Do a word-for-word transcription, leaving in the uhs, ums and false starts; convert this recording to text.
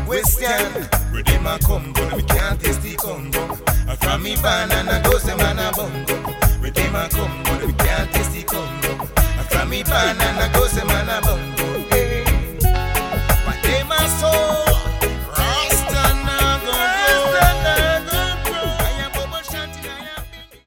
Western. Where them a come, but we can't taste the Congo. From me banana goes the man a bongo. Where them a come, but we can't taste the Congo. From me banana